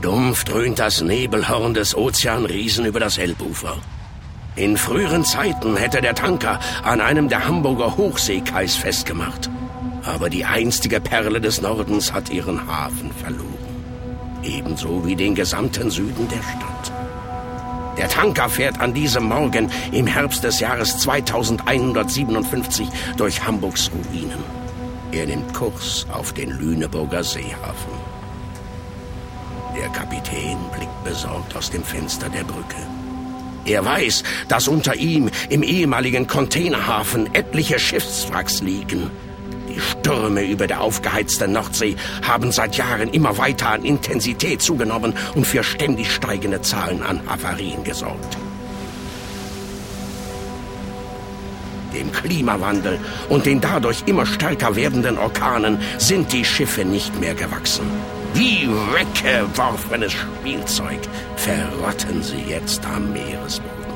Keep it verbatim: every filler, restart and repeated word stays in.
Dumpf dröhnt das Nebelhorn des Ozeanriesen über das Elbufer. In früheren Zeiten hätte der Tanker an einem der Hamburger Hochseekais festgemacht. Aber die einstige Perle des Nordens hat ihren Hafen verloren. Ebenso wie den gesamten Süden der Stadt. Der Tanker fährt an diesem Morgen im Herbst des Jahres zweitausendeinhundertsiebenundfünfzig durch Hamburgs Ruinen. Er nimmt Kurs auf den Lüneburger Seehafen. Der Kapitän blickt besorgt aus dem Fenster der Brücke. Er weiß, dass unter ihm im ehemaligen Containerhafen etliche Schiffswracks liegen. Die Stürme über der aufgeheizten Nordsee haben seit Jahren immer weiter an Intensität zugenommen und für ständig steigende Zahlen an Havarien gesorgt. Dem Klimawandel und den dadurch immer stärker werdenden Orkanen sind die Schiffe nicht mehr gewachsen. Wie weggeworfenes Spielzeug verrotten sie jetzt am Meeresboden.